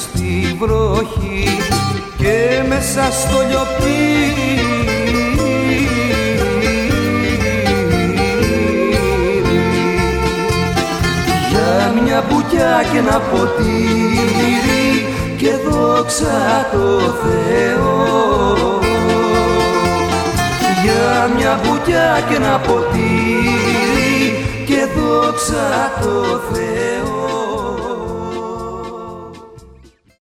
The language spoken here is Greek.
στη βροχή και μέσα στο λιοπύρι για μια μπουκιά και ένα ποτήρι και δόξα τω Θεώ, για μια μπουκιά και ένα ποτήρι και δόξα τω Θεώ.